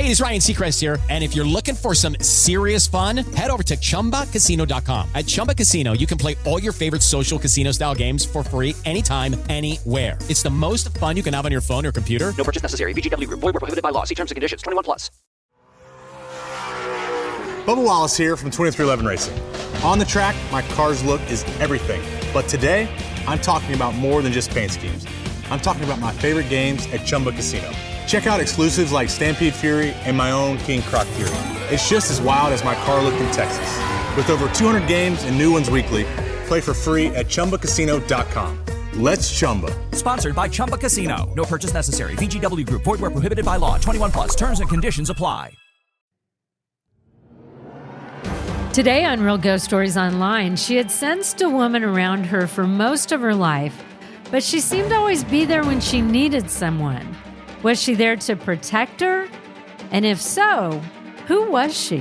it is Ryan Seacrest here. And if you're looking for some serious fun, head over to ChumbaCasino.com. At Chumba Casino, you can play all your favorite social casino style games for free anytime, anywhere. It's the most fun you can have on your phone or computer. No purchase necessary. VGW Group. Void where prohibited by law. See terms and conditions. 21 plus. Bubba Wallace here from 2311 Racing. On the track, my car's look is everything. But today, I'm talking about more than just paint schemes. I'm talking about my favorite games at Chumba Casino. Check out exclusives like Stampede Fury and my own King Croc Fury. It's just as wild as my car look in Texas. With over 200 games and new ones weekly, play for free at ChumbaCasino.com. Let's Chumba. Sponsored by Chumba Casino. No purchase necessary. VGW Group. Void where prohibited by law. 21 plus. Terms and conditions apply. Today on Real Ghost Stories Online, she had sensed a woman around her for most of her life, but she seemed to always be there when she needed someone. Was she there to protect her? And if so, who was she?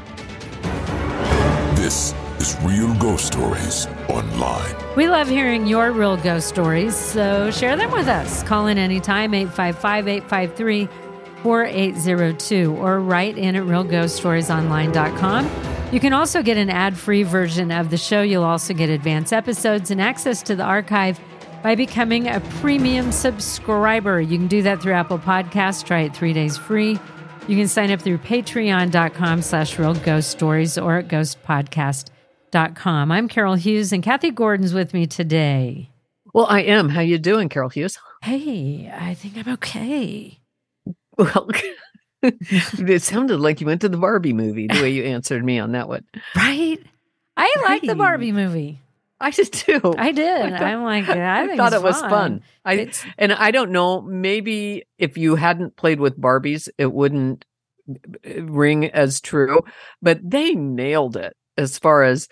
This is Real Ghost Stories Online. We love hearing your real ghost stories, so share them with us. Call in anytime, 855-853-4802, or write in at realghoststoriesonline.com. You can also get an ad-free version of the show. You'll also get advanced episodes and access to the archive by becoming a premium subscriber. You can do that through Apple Podcasts. Try it 3 days free. You can sign up through patreon.com/realghoststories or at ghostpodcast.com. I'm Carol Hughes, and Kathy Gordon's with me today. Well, I am. How you doing, Carol Hughes? Hey, I think I'm okay. Well, it sounded like you went to the Barbie movie, the way you answered me on that one. Right? I like the Barbie movie. I did too. I did. I'm like, I thought it was fun. And I don't know, maybe if you hadn't played with Barbies, it wouldn't ring as true, but they nailed it as far as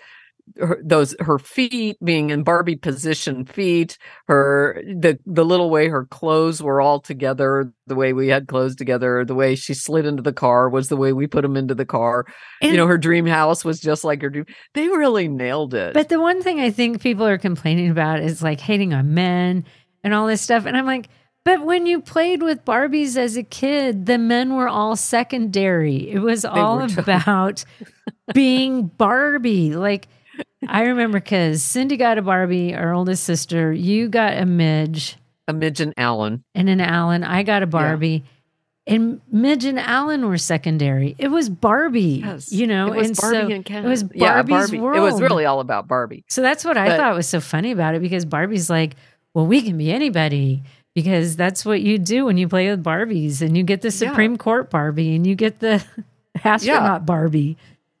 her feet being in Barbie position feet, the little way her clothes were all together, the way we had clothes together, the way she slid into the car was the way we put them into the car. And, her dream house was just like her dream. They really nailed it. But the one thing I think people are complaining about is like hating on men and all this stuff. And I'm like, but when you played with Barbies as a kid, the men were all secondary. It was all about being Barbie. Like, I remember because Cindy got a Barbie, our oldest sister. You got a Midge. A Midge and Alan. And an Alan. I got a Barbie. Yeah. And Midge and Alan were secondary. It was Barbie, yes. It was Barbie and Ken. It was Barbie's world. It was really all about Barbie. So that's what I thought was so funny about it, because Barbie's like, well, we can be anybody, because that's what you do when you play with Barbies, and you get the Supreme Court Barbie, and you get the astronaut Barbie.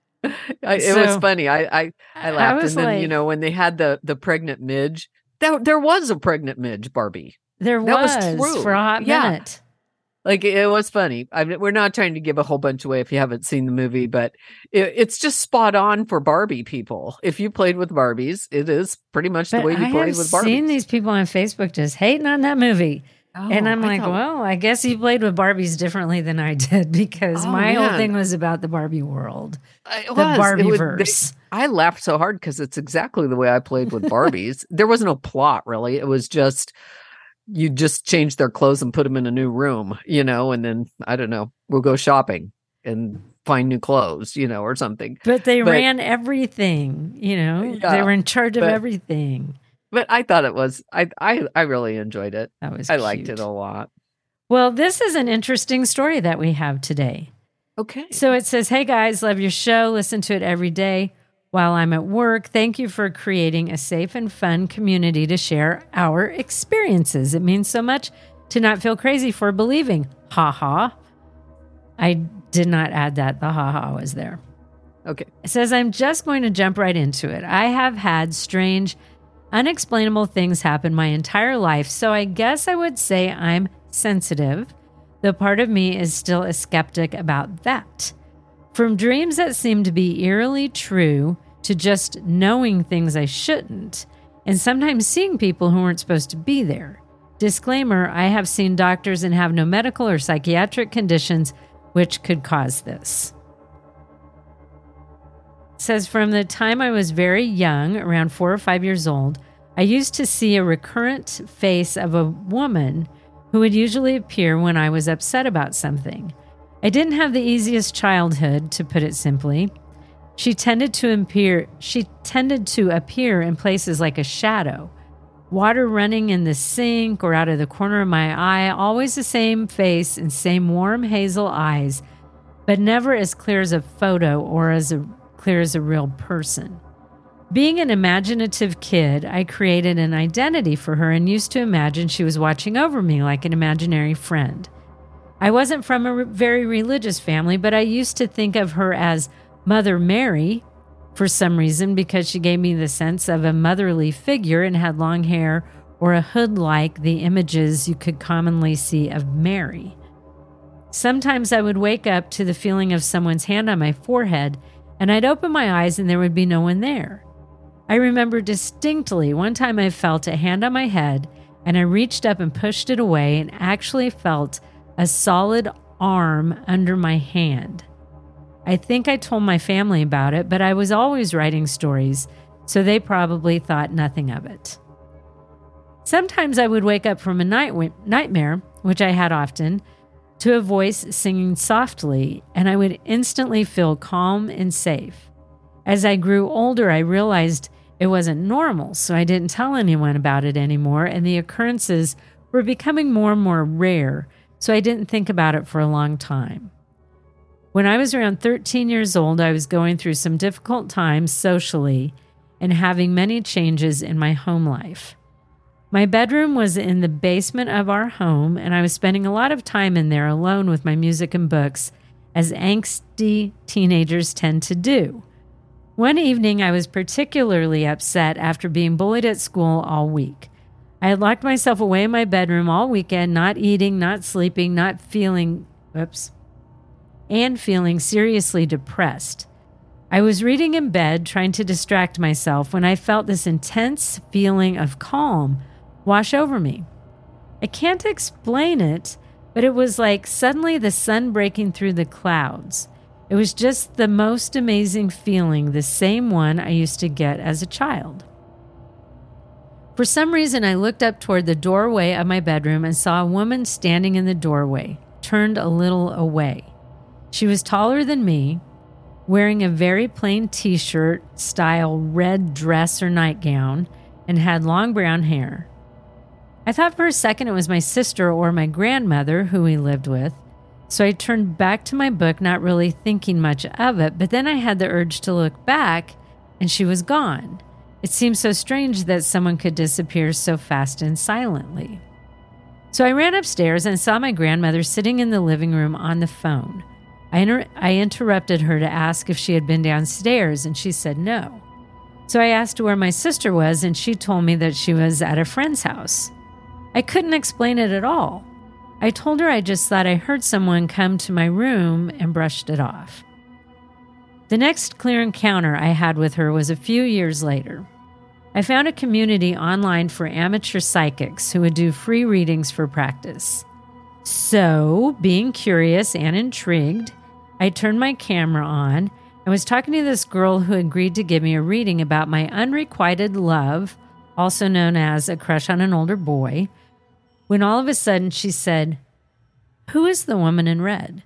It was funny. I laughed. And then, like, when they had the pregnant Midge, there was a pregnant Midge Barbie. That was true. For a hot minute. Like, it was funny. I mean, we're not trying to give a whole bunch away if you haven't seen the movie, but it's just spot on for Barbie people. If you played with Barbies, it is pretty much the way you played with Barbies. I've seen these people on Facebook just hating on that movie. And I'm like, well, I guess you played with Barbies differently than I did, because my whole thing was about the Barbie world, the Barbieverse. I laughed so hard because it's exactly the way I played with Barbies. There was no plot, really. It was just, you just change their clothes and put them in a new room, and then, I don't know, we'll go shopping and find new clothes, or something. But they ran everything, they were in charge of everything. But I thought it was, I really enjoyed it. That was I liked it a lot. Well, this is an interesting story that we have today. Okay. So it says, hey guys, love your show. Listen to it every day while I'm at work. Thank you for creating a safe and fun community to share our experiences. It means so much to not feel crazy for believing. Ha ha. I did not add that. The ha ha was there. Okay. It says, I'm just going to jump right into it. I have had strange, unexplainable things happen my entire life, so I guess I would say I'm sensitive. The part of me is still a skeptic about that. From dreams that seem to be eerily true to just knowing things I shouldn't, and sometimes seeing people who weren't supposed to be there. Disclaimer, I have seen doctors and have no medical or psychiatric conditions which could cause this. It says, from the time I was very young, around 4 or 5 years old, I used to see a recurrent face of a woman who would usually appear when I was upset about something. I didn't have the easiest childhood, to put it simply. She tended to appear in places like a shadow, water running in the sink or out of the corner of my eye, always the same face and same warm hazel eyes, but never as clear as a photo or as clear as a real person. Being an imaginative kid, I created an identity for her and used to imagine she was watching over me like an imaginary friend. I wasn't from a very religious family, but I used to think of her as Mother Mary for some reason because she gave me the sense of a motherly figure and had long hair or a hood like the images you could commonly see of Mary. Sometimes I would wake up to the feeling of someone's hand on my forehead, and I'd open my eyes and there would be no one there. I remember distinctly one time I felt a hand on my head, and I reached up and pushed it away and actually felt a solid arm under my hand. I think I told my family about it, but I was always writing stories, so they probably thought nothing of it. Sometimes I would wake up from a nightmare, which I had often, to a voice singing softly, and I would instantly feel calm and safe. As I grew older, I realized it wasn't normal, so I didn't tell anyone about it anymore, and the occurrences were becoming more and more rare, so I didn't think about it for a long time. When I was around 13 years old, I was going through some difficult times socially and having many changes in my home life. My bedroom was in the basement of our home, and I was spending a lot of time in there alone with my music and books, as angsty teenagers tend to do. One evening, I was particularly upset after being bullied at school all week. I had locked myself away in my bedroom all weekend, not eating, not sleeping, feeling seriously depressed. I was reading in bed, trying to distract myself, when I felt this intense feeling of calm wash over me. I can't explain it, but it was like suddenly the sun breaking through the clouds. It was just the most amazing feeling, the same one I used to get as a child. For some reason, I looked up toward the doorway of my bedroom and saw a woman standing in the doorway, turned a little away. She was taller than me, wearing a very plain t-shirt style red dress or nightgown, and had long brown hair. I thought for a second it was my sister or my grandmother who we lived with, so I turned back to my book, not really thinking much of it, but then I had the urge to look back, and she was gone. It seemed so strange that someone could disappear so fast and silently. So I ran upstairs and saw my grandmother sitting in the living room on the phone. I interrupted her to ask if she had been downstairs, and she said no. So I asked where my sister was, and she told me that she was at a friend's house. I couldn't explain it at all. I told her I just thought I heard someone come to my room and brushed it off. The next clear encounter I had with her was a few years later. I found a community online for amateur psychics who would do free readings for practice. So, being curious and intrigued, I turned my camera on and was talking to this girl who agreed to give me a reading about my unrequited love, also known as a crush on an older boy, when all of a sudden she said, "Who is the woman in red?"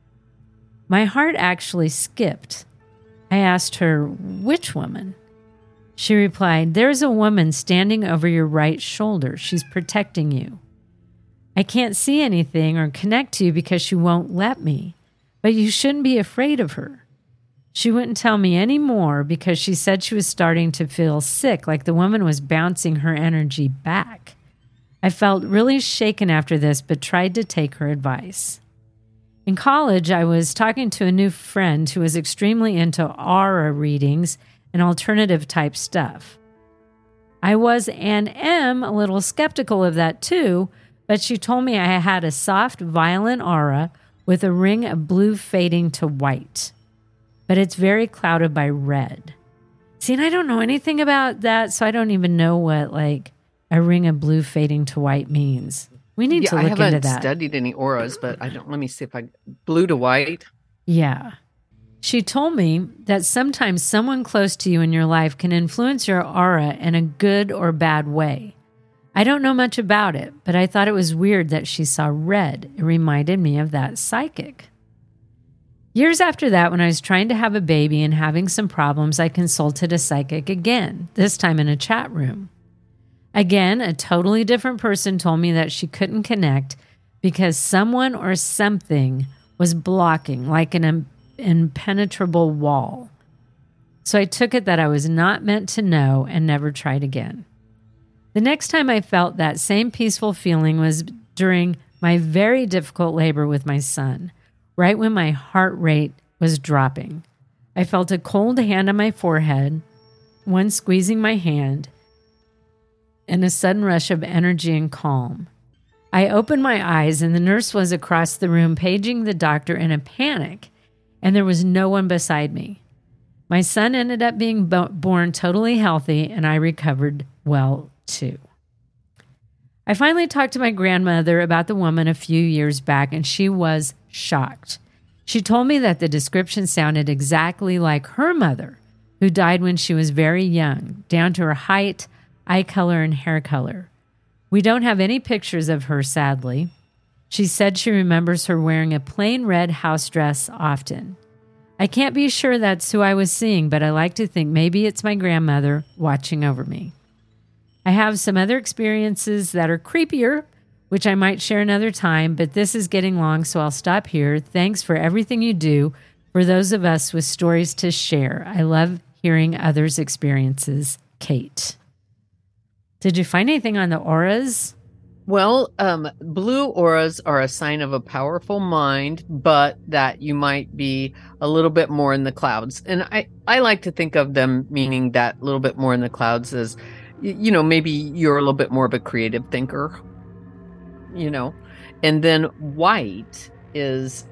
My heart actually skipped. I asked her, "Which woman?" She replied, "There's a woman standing over your right shoulder. She's protecting you. I can't see anything or connect to you because she won't let me, but you shouldn't be afraid of her." She wouldn't tell me any more because she said she was starting to feel sick, like the woman was bouncing her energy back. I felt really shaken after this, but tried to take her advice. In college, I was talking to a new friend who was extremely into aura readings and alternative type stuff. I was and am a little skeptical of that too, but she told me I had a soft, violent aura with a ring of blue fading to white, but it's very clouded by red. See, and I don't know anything about that, so I don't even know what a ring of blue fading to white means. We need to look into that. I haven't studied any auras, but let me see if blue to white. Yeah. She told me that sometimes someone close to you in your life can influence your aura in a good or bad way. I don't know much about it, but I thought it was weird that she saw red. It reminded me of that psychic. Years after that, when I was trying to have a baby and having some problems, I consulted a psychic again, this time in a chat room. Again, a totally different person told me that she couldn't connect because someone or something was blocking, like an impenetrable wall. So I took it that I was not meant to know and never tried again. The next time I felt that same peaceful feeling was during my very difficult labor with my son, right when my heart rate was dropping. I felt a cold hand on my forehead, one squeezing my hand, and a sudden rush of energy and calm. I opened my eyes, and the nurse was across the room paging the doctor in a panic, and there was no one beside me. My son ended up being born totally healthy, and I recovered well, too. I finally talked to my grandmother about the woman a few years back, and she was shocked. She told me that the description sounded exactly like her mother, who died when she was very young, down to her height, eye color, and hair color. We don't have any pictures of her, sadly. She said she remembers her wearing a plain red house dress often. I can't be sure that's who I was seeing, but I like to think maybe it's my grandmother watching over me. I have some other experiences that are creepier, which I might share another time, but this is getting long, so I'll stop here. Thanks for everything you do for those of us with stories to share. I love hearing others' experiences. Kate. Did you find anything on the auras? Well, blue auras are a sign of a powerful mind, but that you might be a little bit more in the clouds. And I like to think of them meaning that little bit more in the clouds as, you know, maybe you're a little bit more of a creative thinker, you know. And then white is,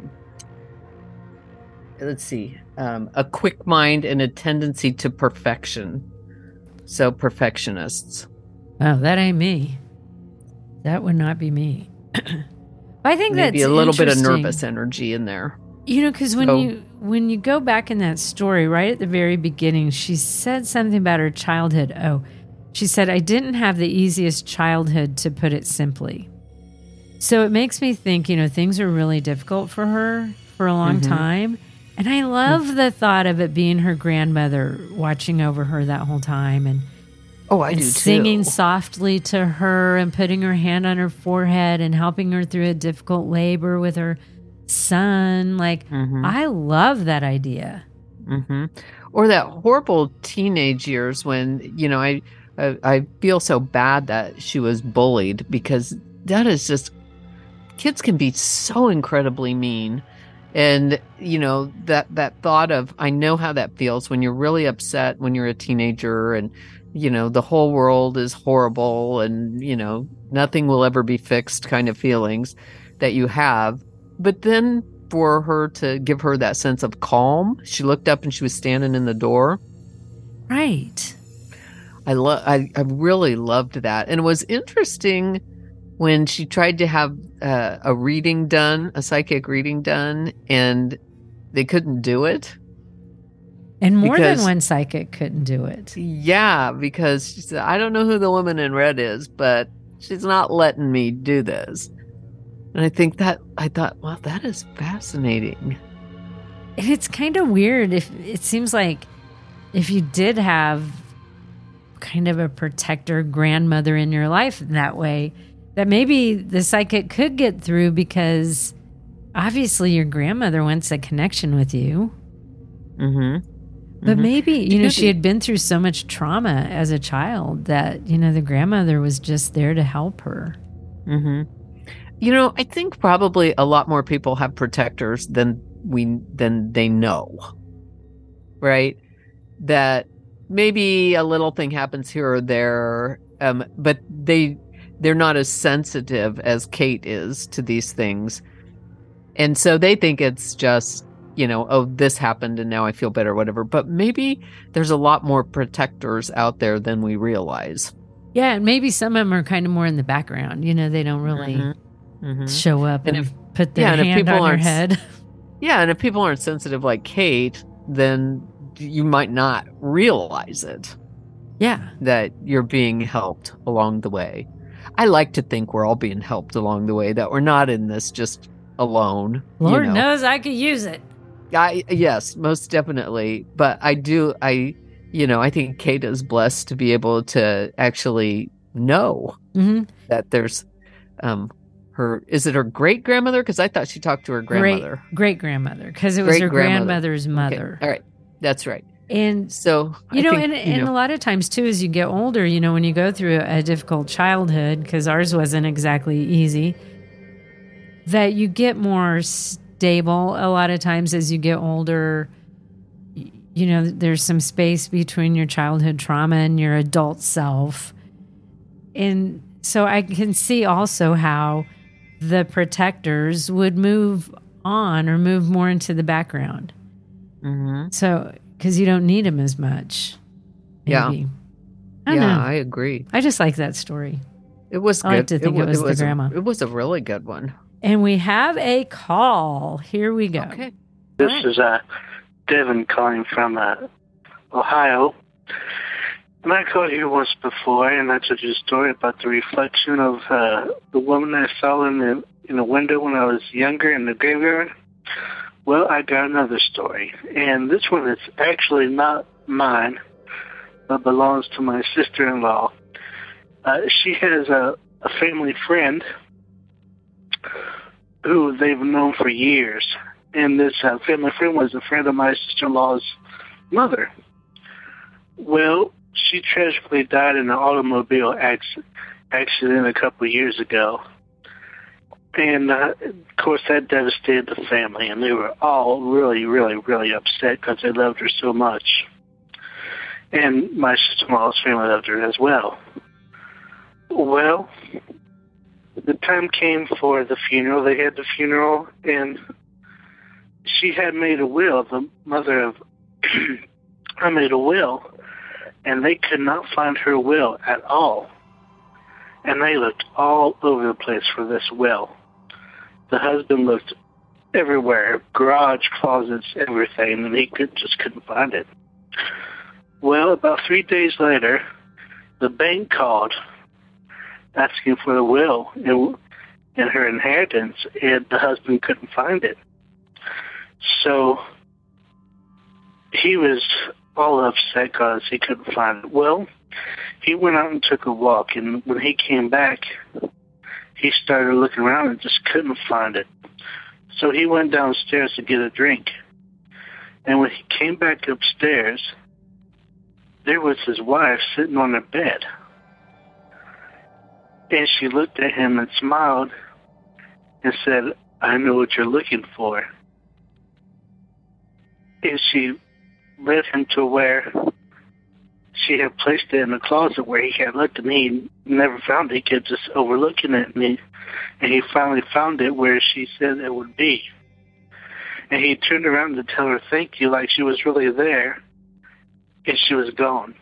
a quick mind and a tendency to perfection. So perfectionists. Oh, that ain't me. That would not be me. I think maybe that's a little bit of interesting. nervous energy in there. You know, because when you go back in that story, right at the very beginning, she said something about her childhood. Oh, she said, I didn't have the easiest childhood, to put it simply. So it makes me think, you know, things are really difficult for her for a long time. And I love the thought of it being her grandmother watching over her that whole time. And I do too. Singing softly to her and putting her hand on her forehead and helping her through a difficult labor with her son. Like, I love that idea. Or that horrible teenage years when, you know, I feel so bad that she was bullied, because that is just, kids can be so incredibly mean. And, you know, that thought of, I know how that feels when you're really upset when you're a teenager and, you know, the whole world is horrible and, you know, nothing will ever be fixed kind of feelings that you have. But then for her to give her that sense of calm, she looked up and she was standing in the door. Right. I really loved that. And it was interesting when she tried to have a reading done, a psychic reading done, and they couldn't do it. And more than one psychic couldn't do it. Yeah, because she said, I don't know who the woman in red is, but she's not letting me do this. And I thought, wow, that is fascinating. And it's kind of weird. If it seems like if you did have kind of a protector grandmother in your life in that way, that maybe the psychic could get through, because obviously your grandmother wants a connection with you. But maybe, you know, she had been through so much trauma as a child that, you know, the grandmother was just there to help her. You know, I think probably a lot more people have protectors than they know, right? That maybe a little thing happens here or there, but they're not as sensitive as Kate is to these things. And so they think it's just, you know, oh, this happened and now I feel better, whatever. But maybe there's a lot more protectors out there than we realize. Yeah, and maybe some of them are kind of more in the background. You know, they don't really show up and put their hand on your head. Yeah, and if people aren't sensitive like Kate, then you might not realize it. Yeah. That you're being helped along the way. I like to think we're all being helped along the way, that we're not in this just alone. Lord knows I could use it. Yes, most definitely. But I think Kate is blessed to be able to actually know that there's is it her great grandmother? Because I thought she talked to her grandmother. Great grandmother, because it was her grandmother's mother. Okay. All right, that's right. And so a lot of times too, as you get older, when you go through a difficult childhood, because ours wasn't exactly easy, that you get more stable a lot of times as you get older. There's some space between your childhood trauma and your adult self. And so I can see also how the protectors would move on or move more into the background. Mm-hmm. So, because you don't need them as much. Maybe. Yeah. I agree. I just like that story. It was good. I like to think it was the grandma. It was a really good one. And we have a call. Here we go. Okay. This is Devin calling from Ohio. And I called here once before, and I told you a story about the reflection of the woman I saw in the window when I was younger in the graveyard. Well, I got another story, and this one is actually not mine, but belongs to my sister-in-law. She has a family friend who they've known for years, and this family friend was a friend of my sister-in-law's mother. Well, she tragically died in an automobile accident a couple of years ago. And, of course, that devastated the family, and they were all really, really, really upset because they loved her so much. And my sister-in-law's family loved her as well. Well, the time came for the funeral. They had the funeral, and she had made a will. The mother of I made a will, and they could not find her will at all. And they looked all over the place for this will. The husband looked everywhere, garage, closets, everything, and he just couldn't find it. Well, about 3 days later, the bank called asking for the will and her inheritance, and the husband couldn't find it. So he was all upset because he couldn't find it. Well, he went out and took a walk, and when he came back, he started looking around and just couldn't find it. So he went downstairs to get a drink. And when he came back upstairs, there was his wife sitting on her bed. And she looked at him and smiled and said, "I know what you're looking for." And she led him to where she had placed it in the closet where he had looked, and he never found it. He kept just overlooking it, and he finally found it where she said it would be. And he turned around to tell her thank you, like she was really there, and she was gone.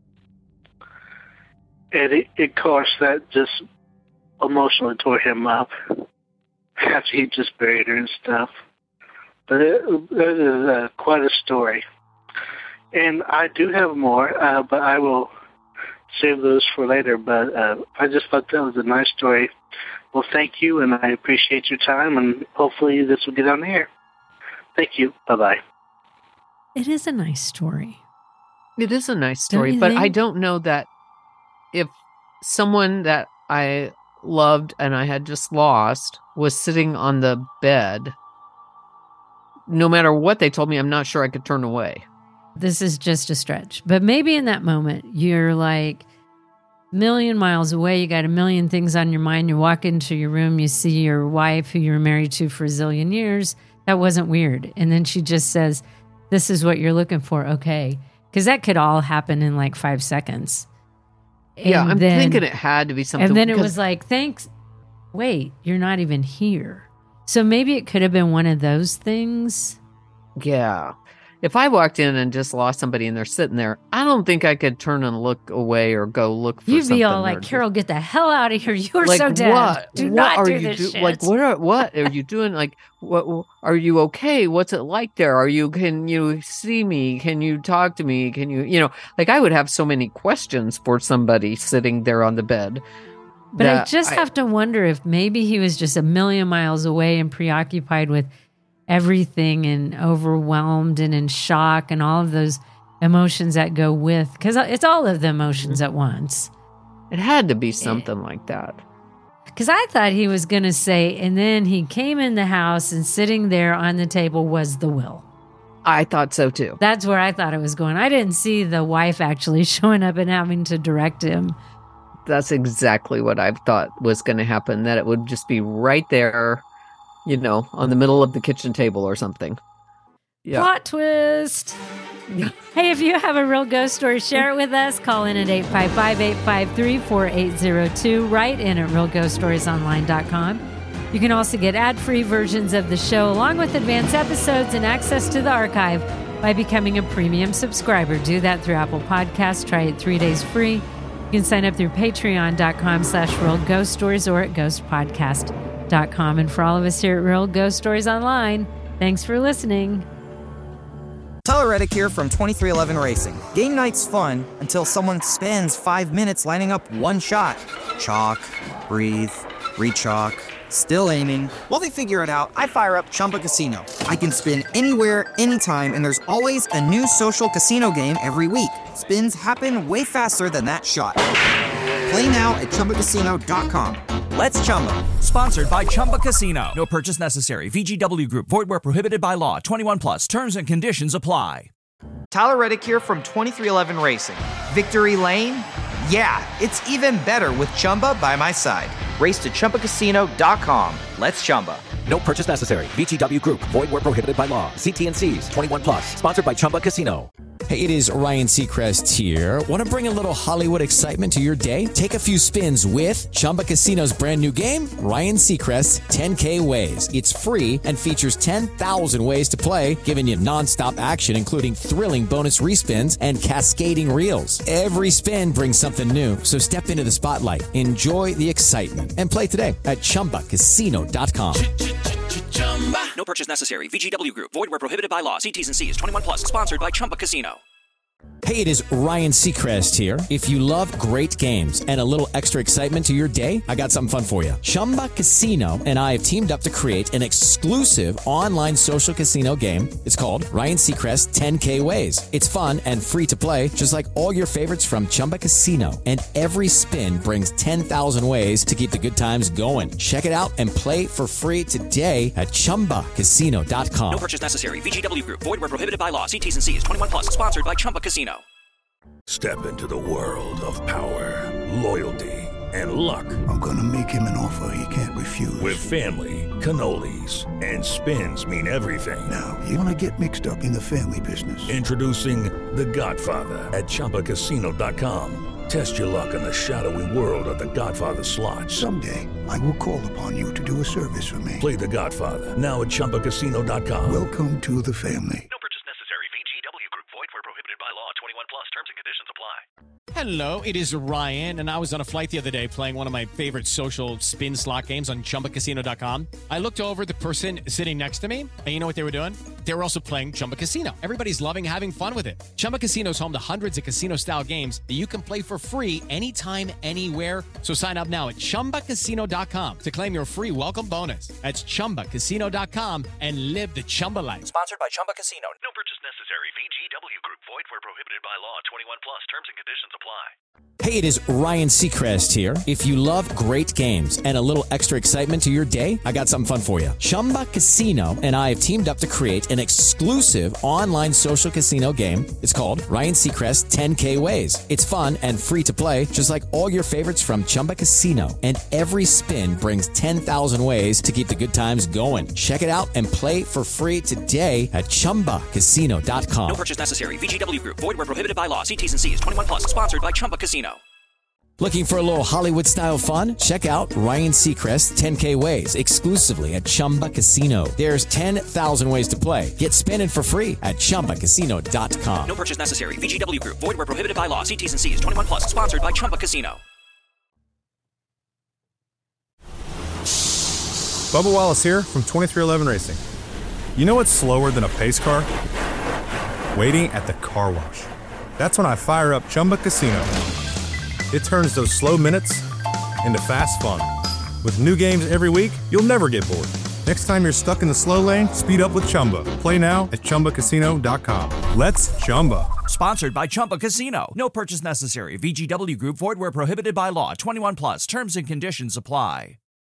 And of course, that just emotionally tore him up after he just buried her and stuff. But it is quite a story. And I do have more, but I will save those for later. But I just thought that was a nice story. Well, thank you, and I appreciate your time, and hopefully this will get on the air. Thank you. Bye-bye. It is a nice story. It is a nice story, but I don't know that if someone that I loved and I had just lost was sitting on the bed, no matter what they told me, I'm not sure I could turn away. This is just a stretch. But maybe in that moment, you're like a million miles away. You got a million things on your mind. You walk into your room, you see your wife who you were married to for a zillion years. That wasn't weird. And then she just says, "This is what you're looking for." Okay. Because that could all happen in like 5 seconds. Yeah, I'm thinking it had to be something. And then it was like, thanks. Wait, you're not even here. So maybe it could have been one of those things. Yeah. If I walked in and just lost somebody and they're sitting there, I don't think I could turn and look away or go look for something. You'd be all like, "Carol, get the hell out of here. You're like, so dead. What? Do what not are do you this shit." Like, what are you doing? Like, what are you okay? What's it like there? Can you see me? Can you talk to me? Can you like I would have so many questions for somebody sitting there on the bed. But I just have to wonder if maybe he was just a million miles away and preoccupied with everything and overwhelmed and in shock and all of those emotions that go with, because it's all of the emotions at once. It had to be something like that. Because I thought he was going to say, and then he came in the house and sitting there on the table was the will. I thought so too. That's where I thought it was going. I didn't see the wife actually showing up and having to direct him. That's exactly what I thought was going to happen, that it would just be right there, you know, on the middle of the kitchen table or something. Yeah. Plot twist. Hey, if you have a real ghost story, share it with us. Call in at 855-853-4802. Write in at realghoststoriesonline.com. You can also get ad-free versions of the show along with advanced episodes and access to the archive by becoming a premium subscriber. Do that through Apple Podcasts. Try it 3 days free. You can sign up through patreon.com/realghoststories or at ghostpodcast.com. And for all of us here at Real Ghost Stories Online, thanks for listening. Tyler Reddick here from 2311 Racing. Game night's fun until someone spends 5 minutes lining up one shot. Chalk, breathe, re-chalk, still aiming. While they figure it out, I fire up Chumba Casino. I can spin anywhere, anytime, and there's always a new social casino game every week. Spins happen way faster than that shot. Play now at ChumbaCasino.com. Let's Chumba. Sponsored by Chumba Casino. No purchase necessary. VGW Group. Void where prohibited by law. 21 plus. Terms and conditions apply. Tyler Reddick here from 2311 Racing. Victory Lane? Yeah, it's even better with Chumba by my side. Race to ChumbaCasino.com. Let's Chumba. No purchase necessary. VGW Group. Void where prohibited by law. See T&Cs. 21 plus. Sponsored by Chumba Casino. Hey, it is Ryan Seacrest here. Want to bring a little Hollywood excitement to your day? Take a few spins with Chumba Casino's brand new game, Ryan Seacrest's 10K Ways. It's free and features 10,000 ways to play, giving you nonstop action, including thrilling bonus respins and cascading reels. Every spin brings something new, so step into the spotlight, enjoy the excitement, and play today at ChumbaCasino.com. No purchase necessary. VGW Group. Void where prohibited by law. See T's and C's. 21 plus. Sponsored by Chumba Casino. Hey, it is Ryan Seacrest here. If you love great games and a little extra excitement to your day, I got something fun for you. Chumba Casino and I have teamed up to create an exclusive online social casino game. It's called Ryan Seacrest 10K Ways. It's fun and free to play, just like all your favorites from Chumba Casino. And every spin brings 10,000 ways to keep the good times going. Check it out and play for free today at ChumbaCasino.com. No purchase necessary. VGW Group. Void where prohibited by law. See T's and C's. 21 plus. Sponsored by Chumba Casino. Step into the world of power, loyalty, and luck. I'm gonna make him an offer he can't refuse. With family, cannolis, and spins mean everything. Now, you wanna get mixed up in the family business. Introducing The Godfather at ChumbaCasino.com. Test your luck in the shadowy world of The Godfather slot. Someday, I will call upon you to do a service for me. Play The Godfather now at ChumbaCasino.com. Welcome to the family. No purchase necessary. VGW Group. Void where prohibited by law. 21 plus. Terms and conditions apply. Hello, it is Ryan, and I was on a flight the other day playing one of my favorite social spin slot games on ChumbaCasino.com. I looked over at the person sitting next to me, and you know what they were doing? They were also playing Chumba Casino. Everybody's loving having fun with it. Chumba Casino is home to hundreds of casino-style games that you can play for free anytime, anywhere. So sign up now at ChumbaCasino.com to claim your free welcome bonus. That's ChumbaCasino.com and live the Chumba life. Sponsored by Chumba Casino. No purchase necessary. VGW Group. Void where prohibited by law. 21 plus. Terms and conditions apply. Hey, it is Ryan Seacrest here. If you love great games and a little extra excitement to your day, I got something fun for you. Chumba Casino and I have teamed up to create an exclusive online social casino game. It's called Ryan Seacrest 10K Ways. It's fun and free to play, just like all your favorites from Chumba Casino. And every spin brings 10,000 ways to keep the good times going. Check it out and play for free today at ChumbaCasino.com. No purchase necessary. VGW Group. Void where prohibited by law. See T's and C's. 21 plus. Sponsored by Chumba Casino. Looking for a little Hollywood-style fun? Check out Ryan Seacrest 10K Ways exclusively at Chumba Casino. There's 10,000 ways to play. Get spinning for free at ChumbaCasino.com. No purchase necessary. VGW Group. Void where prohibited by law. See T's and C's. 21 plus. Sponsored by Chumba Casino. Bubba Wallace here from 2311 Racing. You know what's slower than a pace car? Waiting at the car wash. That's when I fire up Chumba Casino. It turns those slow minutes into fast fun. With new games every week, you'll never get bored. Next time you're stuck in the slow lane, speed up with Chumba. Play now at ChumbaCasino.com. Let's Chumba. Sponsored by Chumba Casino. No purchase necessary. VGW Group. Void where prohibited by law. 21 plus. Terms and conditions apply.